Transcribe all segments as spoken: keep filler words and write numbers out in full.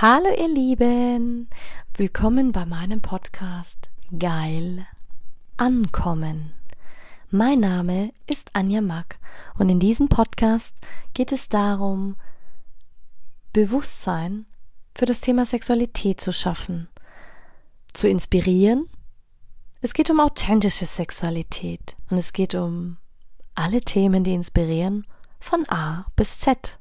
Hallo ihr Lieben, willkommen bei meinem Podcast Geil Ankommen. Mein Name ist Anja Mack und in diesem Podcast geht es darum, Bewusstsein für das Thema Sexualität zu schaffen, zu inspirieren. Es geht um authentische Sexualität und es geht um alle Themen, die inspirieren, von A bis Z.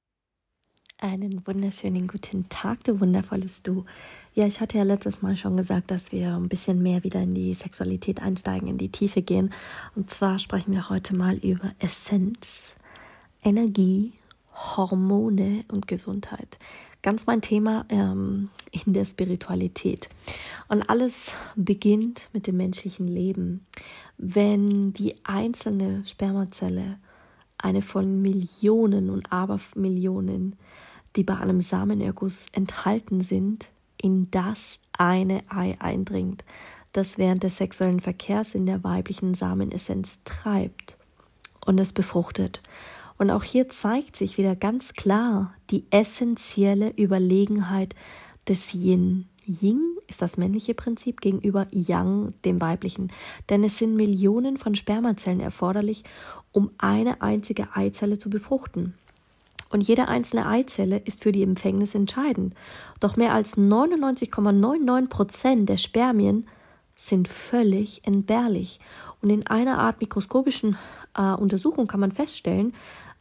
Einen wunderschönen guten Tag, du wundervolles Du. Ja, ich hatte ja letztes Mal schon gesagt, dass wir ein bisschen mehr wieder in die Sexualität einsteigen, in die Tiefe gehen. Und zwar sprechen wir heute mal über Essenz, Energie, Hormone und Gesundheit. Ganz mein Thema ähm, in der Spiritualität. Und alles beginnt mit dem menschlichen Leben. Wenn die einzelne Spermazelle, eine von Millionen und Abermillionen, die bei einem Samenerguss enthalten sind, in das eine Ei eindringt, das während des sexuellen Verkehrs in der weiblichen Samenessenz treibt und es befruchtet. Und auch hier zeigt sich wieder ganz klar die essentielle Überlegenheit des Yin. Yin ist das männliche Prinzip gegenüber Yang, dem weiblichen. Denn es sind Millionen von Spermazellen erforderlich, um eine einzige Eizelle zu befruchten. Und jede einzelne Eizelle ist für die Empfängnis entscheidend. Doch mehr als neunundneunzig Komma neunundneunzig Prozent der Spermien sind völlig entbehrlich. Und in einer Art mikroskopischen äh, Untersuchung kann man feststellen,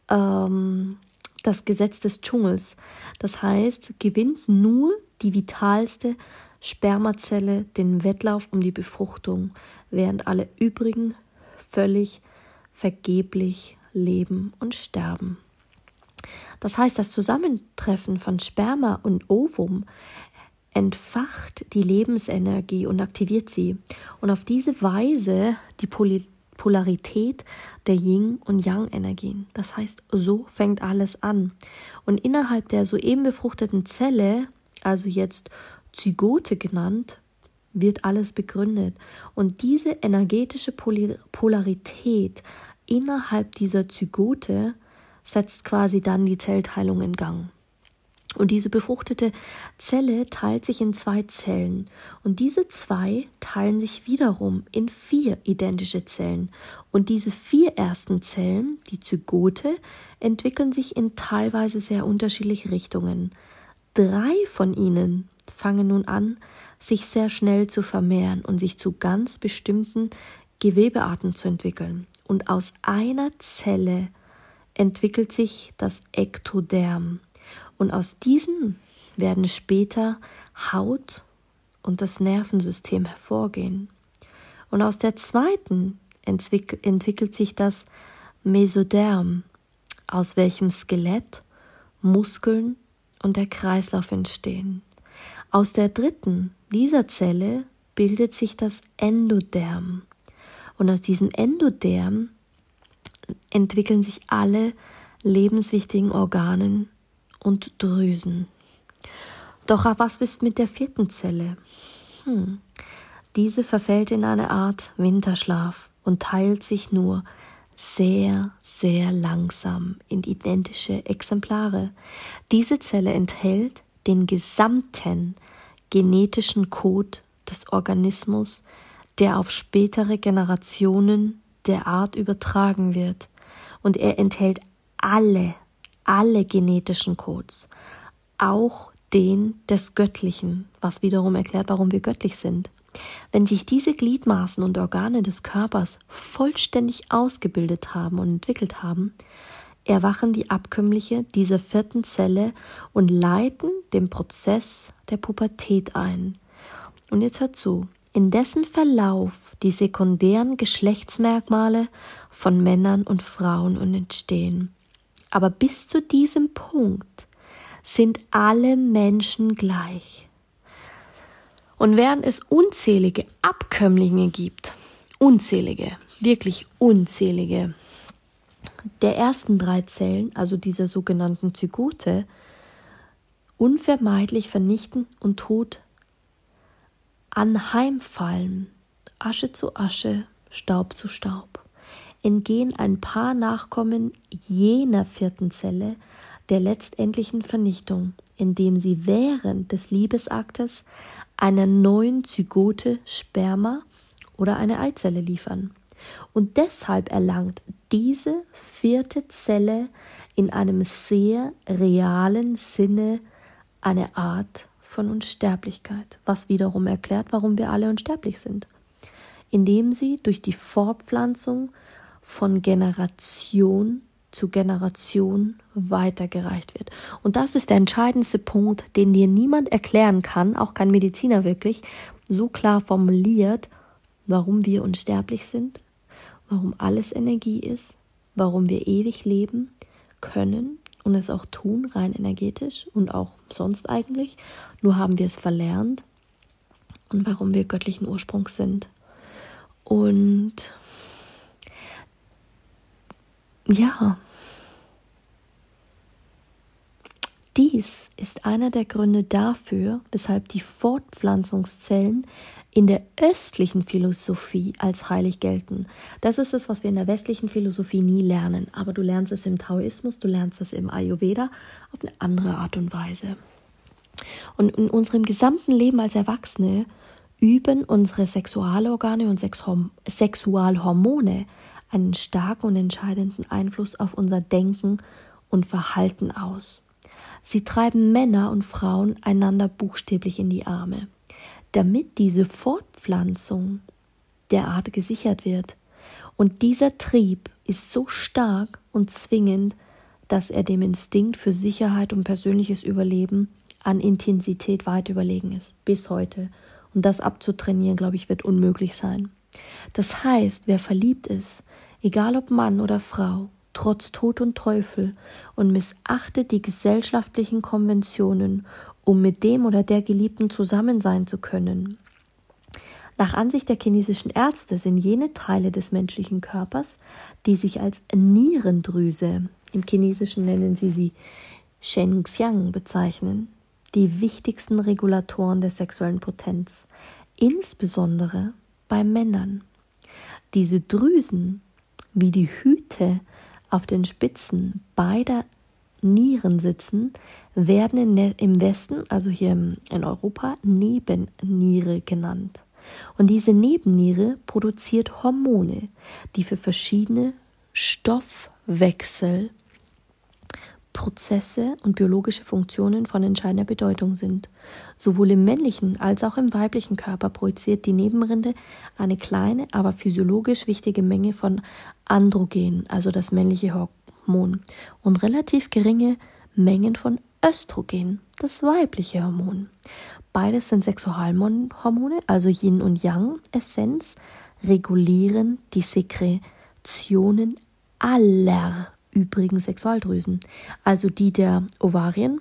ähm, das Gesetz des Dschungels. Das heißt, gewinnt nur die vitalste Spermazelle den Wettlauf um die Befruchtung, während alle übrigen völlig vergeblich leben und sterben. Das heißt, das Zusammentreffen von Sperma und Ovum entfacht die Lebensenergie und aktiviert sie. Und auf diese Weise die Poli- Polarität der Yin- und Yang-Energien. Das heißt, so fängt alles an. Und innerhalb der soeben befruchteten Zelle, also jetzt Zygote genannt, wird alles begründet. Und diese energetische Pol- Polarität innerhalb dieser Zygote setzt quasi dann die Zellteilung in Gang. Und diese befruchtete Zelle teilt sich in zwei Zellen. Und diese zwei teilen sich wiederum in vier identische Zellen. Und diese vier ersten Zellen, die Zygote, entwickeln sich in teilweise sehr unterschiedliche Richtungen. Drei von ihnen fangen nun an, sich sehr schnell zu vermehren und sich zu ganz bestimmten Gewebearten zu entwickeln. Und aus einer Zelle entwickelt sich das Ektoderm. Und aus diesen werden später Haut und das Nervensystem hervorgehen. Und aus der zweiten entwick- entwickelt sich das Mesoderm, aus welchem Skelett, Muskeln und der Kreislauf entstehen. Aus der dritten, dieser Zelle, bildet sich das Endoderm. Und aus diesem Endoderm entwickeln sich alle lebenswichtigen Organe und Drüsen. Doch was ist mit der vierten Zelle? Hm. Diese verfällt in eine Art Winterschlaf und teilt sich nur sehr, sehr langsam in identische Exemplare. Diese Zelle enthält den gesamten genetischen Code des Organismus, der auf spätere Generationen der Art übertragen wird. Und er enthält alle, alle genetischen Codes, auch den des Göttlichen, was wiederum erklärt, warum wir göttlich sind. Wenn sich diese Gliedmaßen und Organe des Körpers vollständig ausgebildet haben und entwickelt haben, erwachen die Abkömmlinge dieser vierten Zelle und leiten den Prozess der Pubertät ein. Und jetzt hört zu. In dessen Verlauf die sekundären Geschlechtsmerkmale von Männern und Frauen entstehen. Aber bis zu diesem Punkt sind alle Menschen gleich. Und während es unzählige Abkömmlinge gibt, unzählige, wirklich unzählige, der ersten drei Zellen, also dieser sogenannten Zygote, unvermeidlich vernichten und tot anheimfallen, Asche zu Asche, Staub zu Staub, entgehen ein paar Nachkommen jener vierten Zelle, der letztendlichen Vernichtung, indem sie während des Liebesaktes einer neuen Zygote Sperma oder eine Eizelle liefern. Und deshalb erlangt diese vierte Zelle in einem sehr realen Sinne eine Art von Unsterblichkeit, was wiederum erklärt, warum wir alle unsterblich sind, indem sie durch die Fortpflanzung von Generation zu Generation weitergereicht wird. Und das ist der entscheidendste Punkt, den dir niemand erklären kann, auch kein Mediziner wirklich, so klar formuliert, warum wir unsterblich sind, warum alles Energie ist, warum wir ewig leben können und es auch tun, rein energetisch und auch sonst eigentlich, nur haben wir es verlernt, und warum wir göttlichen Ursprungs sind. Und ja, dies ist einer der Gründe dafür, weshalb die Fortpflanzungszellen in der östlichen Philosophie als heilig gelten. Das ist es, was wir in der westlichen Philosophie nie lernen. Aber du lernst es im Taoismus, du lernst es im Ayurveda auf eine andere Art und Weise. Und in unserem gesamten Leben als Erwachsene üben unsere Sexualorgane und Sexualhormone einen starken und entscheidenden Einfluss auf unser Denken und Verhalten aus. Sie treiben Männer und Frauen einander buchstäblich in die Arme, damit diese Fortpflanzung derart gesichert wird. Und dieser Trieb ist so stark und zwingend, dass er dem Instinkt für Sicherheit und persönliches Überleben an Intensität weit überlegen ist, bis heute. Und das abzutrainieren, glaube ich, wird unmöglich sein. Das heißt, wer verliebt ist, egal ob Mann oder Frau, trotz Tod und Teufel und missachtet die gesellschaftlichen Konventionen, um mit dem oder der Geliebten zusammen sein zu können. Nach Ansicht der chinesischen Ärzte sind jene Teile des menschlichen Körpers, die sich als Nierendrüse, im Chinesischen nennen sie sie Shengxiang, bezeichnen, die wichtigsten Regulatoren der sexuellen Potenz, insbesondere bei Männern. Diese Drüsen, wie die Hüte auf den Spitzen beider Nieren sitzen, werden in der, im Westen, also hier in Europa, Nebenniere genannt. Und diese Nebenniere produziert Hormone, die für verschiedene Stoffwechselprozesse und biologische Funktionen von entscheidender Bedeutung sind. Sowohl im männlichen als auch im weiblichen Körper projiziert die Nebenrinde eine kleine, aber physiologisch wichtige Menge von Androgen, also das männliche Hormon, und relativ geringe Mengen von Östrogen, das weibliche Hormon. Beides sind Sexualhormone, also Yin und Yang Essenz, regulieren die Sekretionen aller übrigen Sexualdrüsen, also die der Ovarien,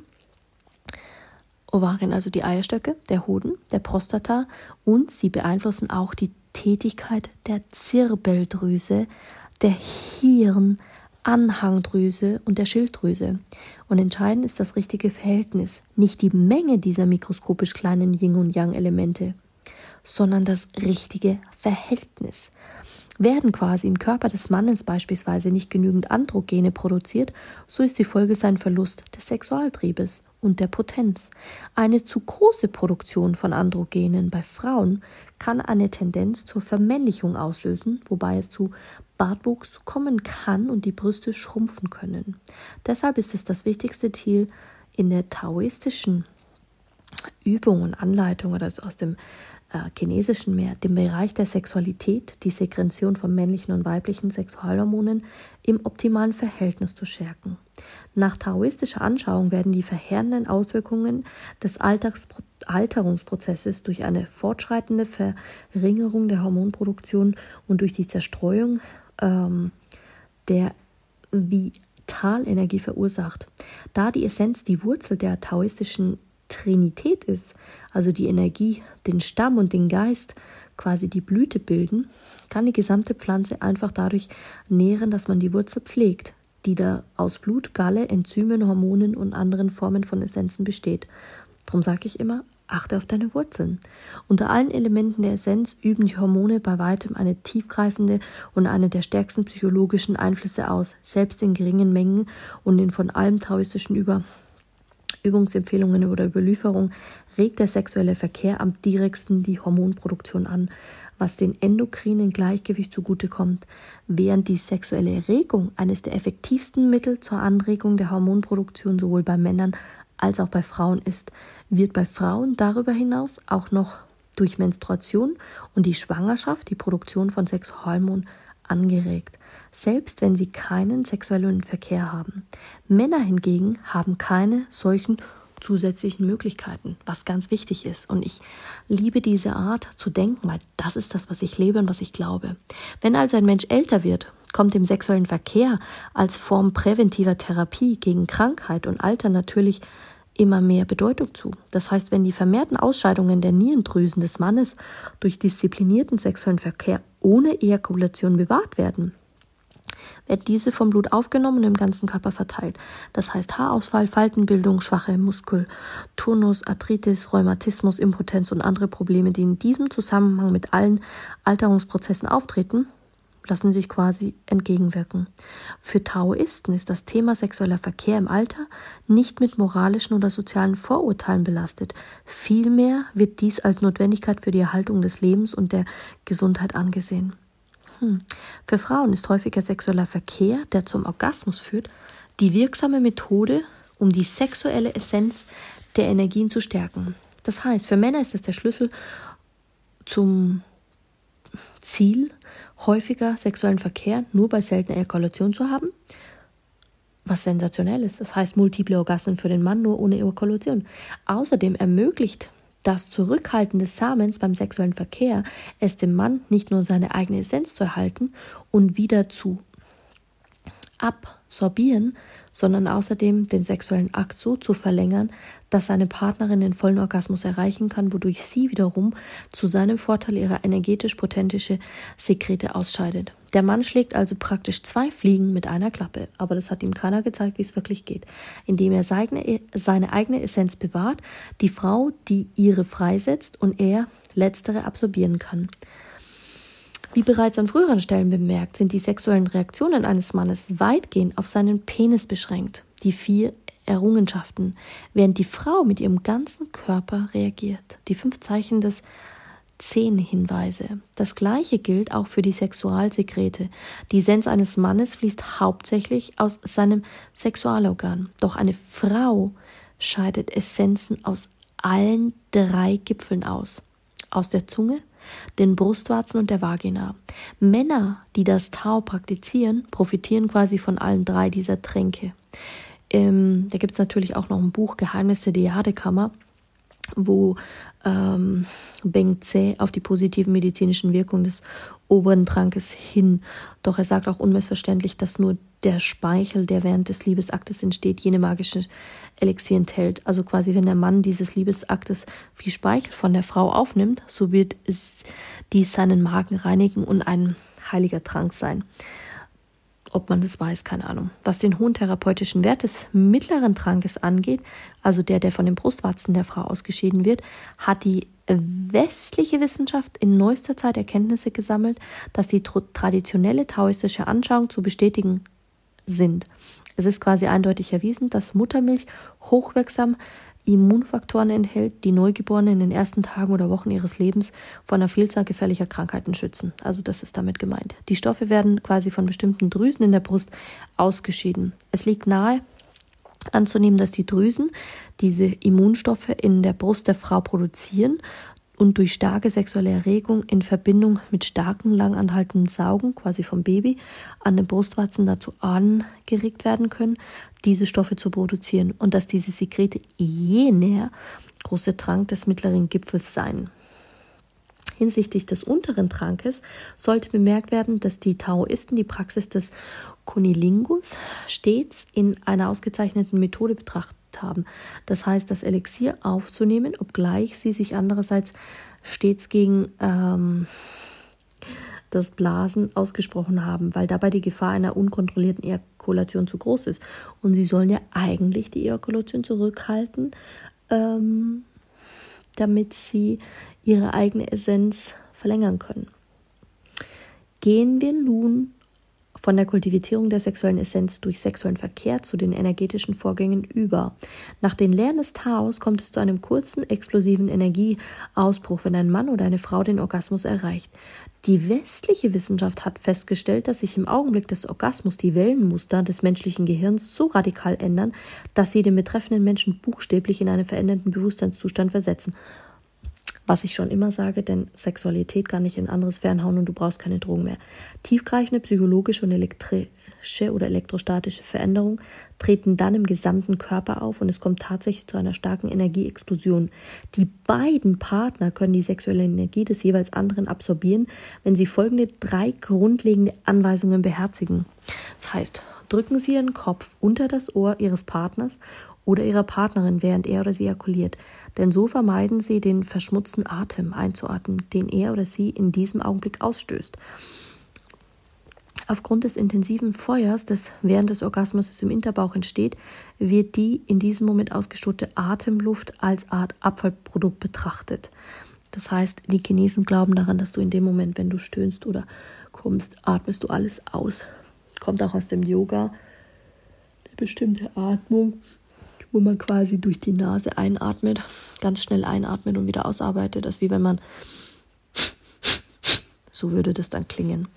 Ovarien, also die Eierstöcke, der Hoden, der Prostata, und sie beeinflussen auch die Tätigkeit der Zirbeldrüse, der Hirnanhangdrüse und der Schilddrüse. Und entscheidend ist das richtige Verhältnis, nicht die Menge dieser mikroskopisch kleinen Yin- und Yang-Elemente, sondern das richtige Verhältnis. Werden quasi im Körper des Mannes beispielsweise nicht genügend Androgene produziert, so ist die Folge sein Verlust des Sexualtriebes und der Potenz. Eine zu große Produktion von Androgenen bei Frauen kann eine Tendenz zur Vermännlichung auslösen, wobei es zu Bartwuchs kommen kann und die Brüste schrumpfen können. Deshalb ist es das wichtigste Ziel in der taoistischen Übung und Anleitung oder aus dem äh, chinesischen mehr, dem Bereich der Sexualität, die Sekretion von männlichen und weiblichen Sexualhormonen im optimalen Verhältnis zu stärken. Nach taoistischer Anschauung werden die verheerenden Auswirkungen des Alltagspro- Alterungsprozesses durch eine fortschreitende Verringerung der Hormonproduktion und durch die Zerstreuung ähm, der Vitalenergie verursacht. Da die Essenz die Wurzel der taoistischen Trinität ist, also die Energie, den Stamm und den Geist quasi die Blüte bilden, kann die gesamte Pflanze einfach dadurch nähren, dass man die Wurzel pflegt, die da aus Blut, Galle, Enzymen, Hormonen und anderen Formen von Essenzen besteht. Darum sage ich immer, achte auf deine Wurzeln. Unter allen Elementen der Essenz üben die Hormone bei weitem eine tiefgreifende und eine der stärksten psychologischen Einflüsse aus, selbst in geringen Mengen und in von allem taoistischen Über Übungsempfehlungen oder Überlieferung regt der sexuelle Verkehr am direktsten die Hormonproduktion an, was den endokrinen Gleichgewicht zugutekommt. Während die sexuelle Erregung eines der effektivsten Mittel zur Anregung der Hormonproduktion sowohl bei Männern als auch bei Frauen ist, wird bei Frauen darüber hinaus auch noch durch Menstruation und die Schwangerschaft die Produktion von Sexualhormonen angeregt, selbst wenn sie keinen sexuellen Verkehr haben. Männer hingegen haben keine solchen zusätzlichen Möglichkeiten, was ganz wichtig ist. Und ich liebe diese Art zu denken, weil das ist das, was ich lebe und was ich glaube. Wenn also ein Mensch älter wird, kommt dem sexuellen Verkehr als Form präventiver Therapie gegen Krankheit und Alter natürlich immer mehr Bedeutung zu. Das heißt, wenn die vermehrten Ausscheidungen der Nierendrüsen des Mannes durch disziplinierten sexuellen Verkehr ohne Ejakulation bewahrt werden, wird diese vom Blut aufgenommen und im ganzen Körper verteilt. Das heißt Haarausfall, Faltenbildung, schwache Muskeltonus, Arthritis, Rheumatismus, Impotenz und andere Probleme, die in diesem Zusammenhang mit allen Alterungsprozessen auftreten, lassen sich quasi entgegenwirken. Für Taoisten ist das Thema sexueller Verkehr im Alter nicht mit moralischen oder sozialen Vorurteilen belastet. Vielmehr wird dies als Notwendigkeit für die Erhaltung des Lebens und der Gesundheit angesehen. Hm. Für Frauen ist häufiger sexueller Verkehr, der zum Orgasmus führt, die wirksame Methode, um die sexuelle Essenz der Energien zu stärken. Das heißt, für Männer ist das der Schlüssel zum Ziel, häufiger sexuellen Verkehr nur bei seltener Ejakulation zu haben, was sensationell ist. Das heißt, multiple Orgasmen für den Mann nur ohne Ejakulation. Außerdem ermöglicht das Zurückhalten des Samens beim sexuellen Verkehr es dem Mann nicht nur seine eigene Essenz zu erhalten und wieder zu absorbieren, sondern außerdem den sexuellen Akt so zu verlängern, dass seine Partnerin den vollen Orgasmus erreichen kann, wodurch sie wiederum zu seinem Vorteil ihre energetisch potentische Sekrete ausscheidet. Der Mann schlägt also praktisch zwei Fliegen mit einer Klappe, aber das hat ihm keiner gezeigt, wie es wirklich geht, indem er seine, seine eigene Essenz bewahrt, die Frau, die ihre freisetzt und er letztere absorbieren kann. Wie bereits an früheren Stellen bemerkt, sind die sexuellen Reaktionen eines Mannes weitgehend auf seinen Penis beschränkt, die vier Errungenschaften, während die Frau mit ihrem ganzen Körper reagiert. Die fünf Zeichen des Zehn Hinweise. Das Gleiche gilt auch für die Sexualsekrete. Die Essenz eines Mannes fließt hauptsächlich aus seinem Sexualorgan. Doch eine Frau scheidet Essenzen aus allen drei Gipfeln aus. Aus der Zunge, den Brustwarzen und der Vagina. Männer, die das Tao praktizieren, profitieren quasi von allen drei dieser Tränke. Ähm, da gibt es natürlich auch noch ein Buch, Geheimnisse der Jadekammer, wo ähm, Beng Tse auf die positiven medizinischen Wirkungen des oberen Trankes hin. Doch er sagt auch unmissverständlich, dass nur der Speichel, der während des Liebesaktes entsteht, jene magische Elixier enthält. Also quasi, wenn der Mann dieses Liebesaktes viel Speichel von der Frau aufnimmt, so wird dies seinen Magen reinigen und ein heiliger Trank sein. Ob man das weiß, keine Ahnung. Was den hohen therapeutischen Wert des mittleren Trankes angeht, also der, der von den Brustwarzen der Frau ausgeschieden wird, hat die westliche Wissenschaft in neuester Zeit Erkenntnisse gesammelt, dass die traditionelle taoistische Anschauung zu bestätigen sind. Es ist quasi eindeutig erwiesen, dass Muttermilch hochwirksam Immunfaktoren enthält, die Neugeborene in den ersten Tagen oder Wochen ihres Lebens vor einer Vielzahl gefährlicher Krankheiten schützen. Also das ist damit gemeint. Die Stoffe werden quasi von bestimmten Drüsen in der Brust ausgeschieden. Es liegt nahe anzunehmen, dass die Drüsen diese Immunstoffe in der Brust der Frau produzieren und durch starke sexuelle Erregung in Verbindung mit starken, langanhaltenden Saugen, quasi vom Baby, an den Brustwarzen dazu angeregt werden können, diese Stoffe zu produzieren und dass diese Sekrete jener große Trank des mittleren Gipfels seien. Hinsichtlich des unteren Trankes sollte bemerkt werden, dass die Taoisten die Praxis des Cunnilingus stets in einer ausgezeichneten Methode betrachtet haben. Das heißt, das Elixier aufzunehmen, obgleich sie sich andererseits stets gegen ähm, das Blasen ausgesprochen haben, weil dabei die Gefahr einer unkontrollierten Ejakulation zu groß ist. Und sie sollen ja eigentlich die Ejakulation zurückhalten, ähm, damit sie ihre eigene Essenz verlängern können. Gehen wir nun von der Kultivierung der sexuellen Essenz durch sexuellen Verkehr zu den energetischen Vorgängen über. Nach den Lehren des Taos kommt es zu einem kurzen, explosiven Energieausbruch, wenn ein Mann oder eine Frau den Orgasmus erreicht. Die westliche Wissenschaft hat festgestellt, dass sich im Augenblick des Orgasmus die Wellenmuster des menschlichen Gehirns so radikal ändern, dass sie den betreffenden Menschen buchstäblich in einen veränderten Bewusstseinszustand versetzen. Was ich schon immer sage, denn Sexualität kann nicht in anderes fernhauen und du brauchst keine Drogen mehr. Tiefgreifende psychologische und elektrische oder elektrostatische Veränderungen treten dann im gesamten Körper auf und es kommt tatsächlich zu einer starken Energieexplosion. Die beiden Partner können die sexuelle Energie des jeweils anderen absorbieren, wenn sie folgende drei grundlegende Anweisungen beherzigen. Das heißt, drücken Sie Ihren Kopf unter das Ohr Ihres Partners oder Ihrer Partnerin, während er oder sie ejakuliert. Denn so vermeiden Sie den verschmutzten Atem einzuatmen, den er oder sie in diesem Augenblick ausstößt. Aufgrund des intensiven Feuers, das während des Orgasmus im Hinterbauch entsteht, wird die in diesem Moment ausgestoßene Atemluft als Art Abfallprodukt betrachtet. Das heißt, die Chinesen glauben daran, dass du in dem Moment, wenn du stöhnst oder kommst, atmest du alles aus. Kommt auch aus dem Yoga, eine bestimmte Atmung, wo man quasi durch die Nase einatmet, ganz schnell einatmet und wieder ausarbeitet. Das ist wie wenn man, so würde das dann klingen.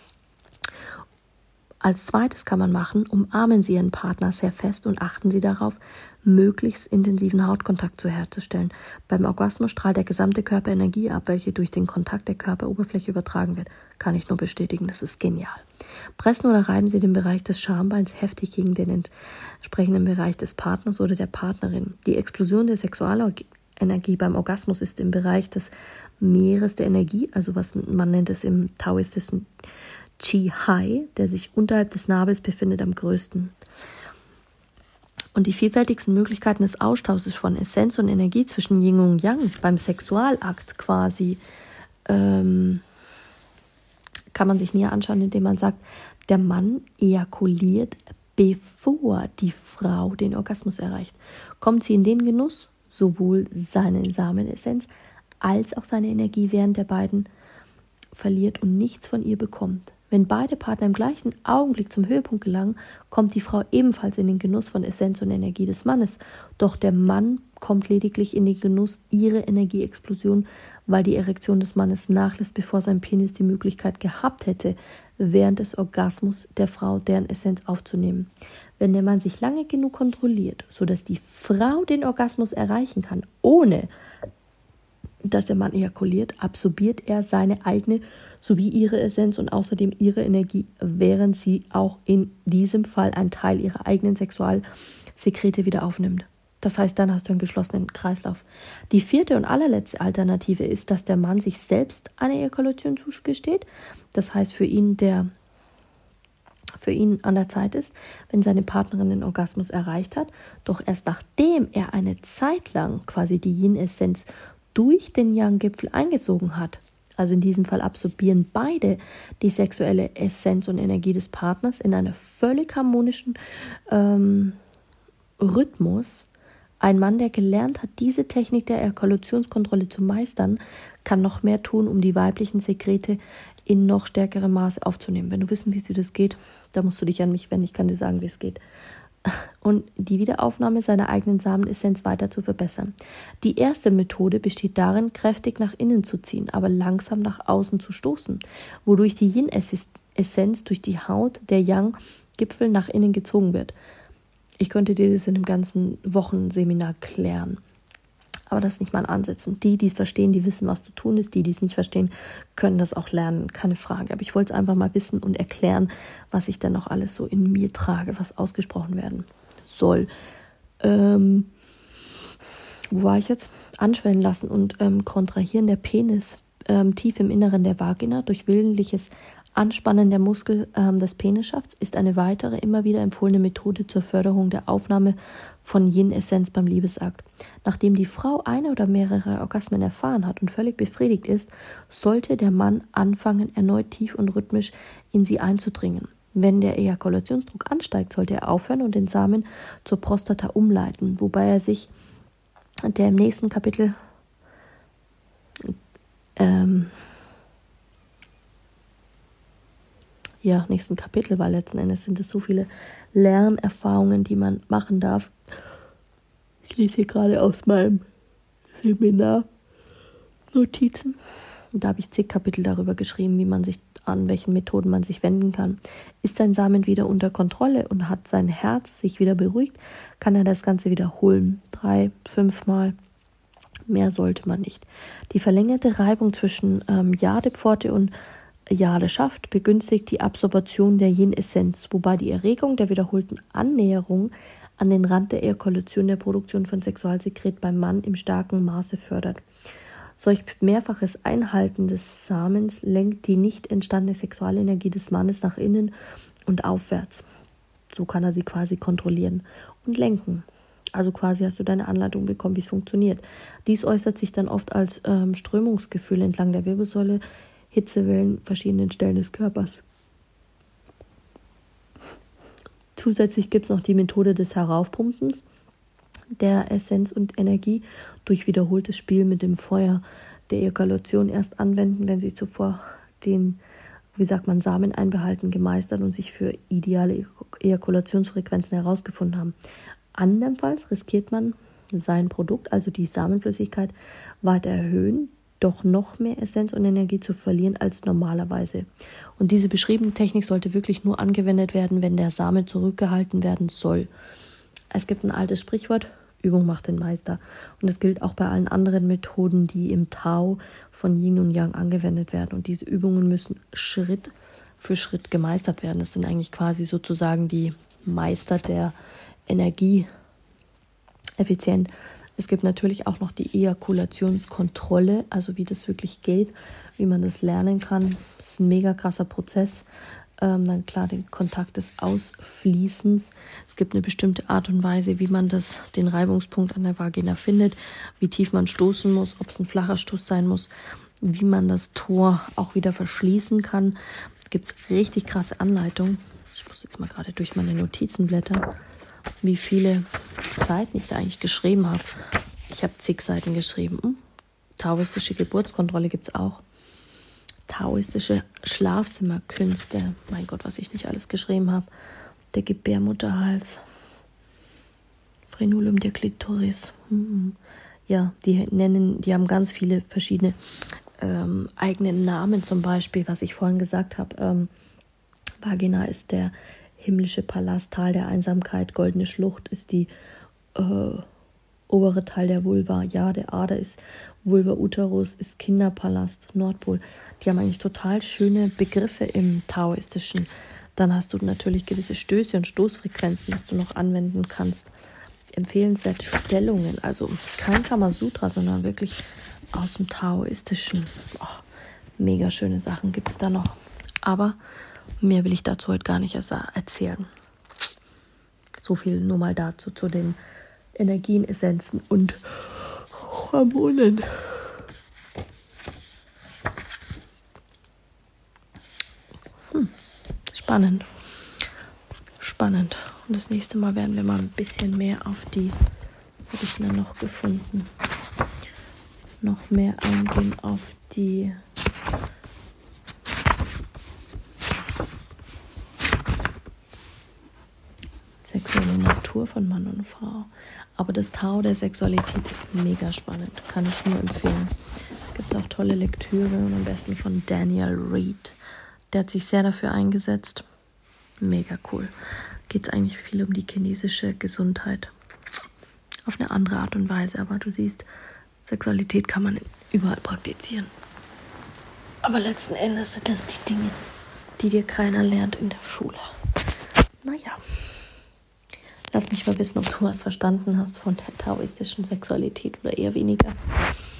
Als zweites kann man machen, umarmen Sie Ihren Partner sehr fest und achten Sie darauf, möglichst intensiven Hautkontakt zu herzustellen. Beim Orgasmus strahlt der gesamte Körper Energie ab, welche durch den Kontakt der Körperoberfläche übertragen wird. Kann ich nur bestätigen, das ist genial. Pressen oder reiben Sie den Bereich des Schambeins heftig gegen den entsprechenden Bereich des Partners oder der Partnerin. Die Explosion der Sexualenergie beim Orgasmus ist im Bereich des Meeres der Energie, also was man nennt es im taoistischen Qi-Hai, der sich unterhalb des Nabels befindet, am größten. Und die vielfältigsten Möglichkeiten des Austausches von Essenz und Energie zwischen Yin und Yang beim Sexualakt quasi ähm, kann man sich näher anschauen, indem man sagt, der Mann ejakuliert, bevor die Frau den Orgasmus erreicht. Kommt sie in den Genuss, sowohl seine Samenessenz als auch seine Energie während der beiden verliert und nichts von ihr bekommt. Wenn beide Partner im gleichen Augenblick zum Höhepunkt gelangen, kommt die Frau ebenfalls in den Genuss von Essenz und Energie des Mannes. Doch der Mann kommt lediglich in den Genuss ihrer Energieexplosion, weil die Erektion des Mannes nachlässt, bevor sein Penis die Möglichkeit gehabt hätte, während des Orgasmus der Frau deren Essenz aufzunehmen. Wenn der Mann sich lange genug kontrolliert, sodass die Frau den Orgasmus erreichen kann, ohne dass der Mann ejakuliert, absorbiert er seine eigene sowie ihre Essenz und außerdem ihre Energie, während sie auch in diesem Fall einen Teil ihrer eigenen Sexualsekrete wieder aufnimmt. Das heißt, dann hast du einen geschlossenen Kreislauf. Die vierte und allerletzte Alternative ist, dass der Mann sich selbst eine Ejakulation zugesteht. Das heißt, für ihn der für ihn an der Zeit ist, wenn seine Partnerin den Orgasmus erreicht hat, doch erst nachdem er eine Zeit lang quasi die Yin-Essenz durch den Yang-Gipfel eingezogen hat. Also in diesem Fall absorbieren beide die sexuelle Essenz und Energie des Partners in einem völlig harmonischen ähm, Rhythmus. Ein Mann, der gelernt hat, diese Technik der Ejakulationskontrolle zu meistern, kann noch mehr tun, um die weiblichen Sekrete in noch stärkerem Maße aufzunehmen. Wenn du wissen, wie es dir das geht, dann musst du dich an mich wenden. Ich kann dir sagen, wie es geht. Und die Wiederaufnahme seiner eigenen Samenessenz weiter zu verbessern. Die erste Methode besteht darin, kräftig nach innen zu ziehen, aber langsam nach außen zu stoßen, wodurch die Yin-Essenz durch die Haut der Yang-Gipfel nach innen gezogen wird. Ich könnte dir das in einem ganzen Wochenseminar klären. Aber das ist nicht mein Ansitzen. Die, die es verstehen, die wissen, was zu tun ist. Die, die es nicht verstehen, können das auch lernen. Keine Frage. Aber ich wollte es einfach mal wissen und erklären, was ich dann noch alles so in mir trage, was ausgesprochen werden soll. Ähm, wo war ich jetzt? Anschwellen lassen und ähm, kontrahieren der Penis ähm, tief im Inneren der Vagina durch willentliches Anspannen der Muskel ähm, des Penisschafts ist eine weitere, immer wieder empfohlene Methode zur Förderung der Aufnahme von Yin-Essenz beim Liebesakt. Nachdem die Frau eine oder mehrere Orgasmen erfahren hat und völlig befriedigt ist, sollte der Mann anfangen, erneut tief und rhythmisch in sie einzudringen. Wenn der Ejakulationsdruck ansteigt, sollte er aufhören und den Samen zur Prostata umleiten, wobei er sich der im nächsten Kapitel ähm, ja, nächsten Kapitel, weil letzten Endes sind es so viele Lernerfahrungen, die man machen darf. Ich lese hier gerade aus meinem Seminar Notizen. Und da habe ich zig Kapitel darüber geschrieben, wie man sich, an welchen Methoden man sich wenden kann. Ist sein Samen wieder unter Kontrolle und hat sein Herz sich wieder beruhigt, kann er das Ganze wiederholen. Drei, fünfmal. Mehr sollte man nicht. Die verlängerte Reibung zwischen ähm, Jadepforte und Jadeschaft begünstigt die Absorption der Yin-Essenz, wobei die Erregung der wiederholten Annäherung an den Rand der Ejakulation der Produktion von Sexualsekret beim Mann im starken Maße fördert. Solch mehrfaches Einhalten des Samens lenkt die nicht entstandene Sexualenergie des Mannes nach innen und aufwärts. So kann er sie quasi kontrollieren und lenken. Also quasi hast du deine Anleitung bekommen, wie es funktioniert. Dies äußert sich dann oft als ähm, Strömungsgefühl entlang der Wirbelsäule, Hitzewellen, verschiedenen Stellen des Körpers. Zusätzlich gibt es noch die Methode des Heraufpumpens der Essenz und Energie durch wiederholtes Spiel mit dem Feuer der Ejakulation erst anwenden, wenn sie zuvor den, wie sagt man, Samen einbehalten, gemeistert und sich für ideale Ejakulationsfrequenzen herausgefunden haben. Andernfalls riskiert man sein Produkt, also die Samenflüssigkeit, weiter erhöhen, doch noch mehr Essenz und Energie zu verlieren als normalerweise. Und diese beschriebene Technik sollte wirklich nur angewendet werden, wenn der Samen zurückgehalten werden soll. Es gibt ein altes Sprichwort, Übung macht den Meister. Und das gilt auch bei allen anderen Methoden, die im Tao von Yin und Yang angewendet werden. Und diese Übungen müssen Schritt für Schritt gemeistert werden. Das sind eigentlich quasi sozusagen die Meister der Energie effizient. Es gibt natürlich auch noch die Ejakulationskontrolle, also wie das wirklich geht, wie man das lernen kann. Das ist ein mega krasser Prozess. Ähm, dann klar den Kontakt des Ausfließens. Es gibt eine bestimmte Art und Weise, wie man das, den Reibungspunkt an der Vagina findet, wie tief man stoßen muss, ob es ein flacher Stoß sein muss, wie man das Tor auch wieder verschließen kann. Da gibt es richtig krasse Anleitungen. Ich muss jetzt mal gerade durch meine Notizen blättern, wie viele Seiten ich da eigentlich geschrieben habe. Ich habe zig Seiten geschrieben. Hm? Taoistische Geburtskontrolle gibt es auch. Taoistische Schlafzimmerkünste. Mein Gott, was ich nicht alles geschrieben habe. Der Gebärmutterhals. Frenulum der Klitoris. Hm. Ja, die nennen, die haben ganz viele verschiedene ähm, eigene Namen. Zum Beispiel, was ich vorhin gesagt habe. Ähm, Vagina ist der himmlische Palast, Tal der Einsamkeit, goldene Schlucht ist die äh, obere Teil der Vulva. Ja, der Ader ist Vulva Uterus, ist Kinderpalast, Nordpol. Die haben eigentlich total schöne Begriffe im Taoistischen. Dann hast du natürlich gewisse Stöße und Stoßfrequenzen, dass du noch anwenden kannst. Empfehlenswerte Stellungen, also kein Kamasutra, sondern wirklich aus dem Taoistischen. Oh, mega schöne Sachen gibt es da noch. Aber mehr will ich dazu heute gar nicht erzählen. So viel nur mal dazu, zu den Energien, Essenzen und Hormonen. Hm. Spannend. Spannend. Und das nächste Mal werden wir mal ein bisschen mehr auf die, was habe ich denn noch gefunden, noch mehr eingehen auf die sexuelle Natur von Mann und Frau. Aber das Tao der Sexualität ist mega spannend. Kann ich nur empfehlen. Es gibt auch tolle Lektüre und am besten von Daniel Reed. Der hat sich sehr dafür eingesetzt. Mega cool. Geht es eigentlich viel um die chinesische Gesundheit. Auf eine andere Art und Weise. Aber du siehst, Sexualität kann man überall praktizieren. Aber letzten Endes sind das die Dinge, die dir keiner lernt in der Schule. Naja. Lass mich mal wissen, ob du was verstanden hast von der taoistischen Sexualität oder eher weniger.